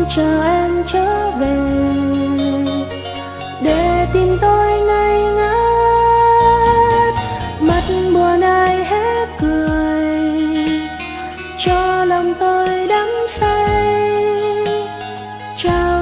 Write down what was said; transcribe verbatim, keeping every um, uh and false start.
chờ em trở về để tìm tôi ngây ngất. Mắt buồn ai hết cười cho lòng tôi đắm say. Chào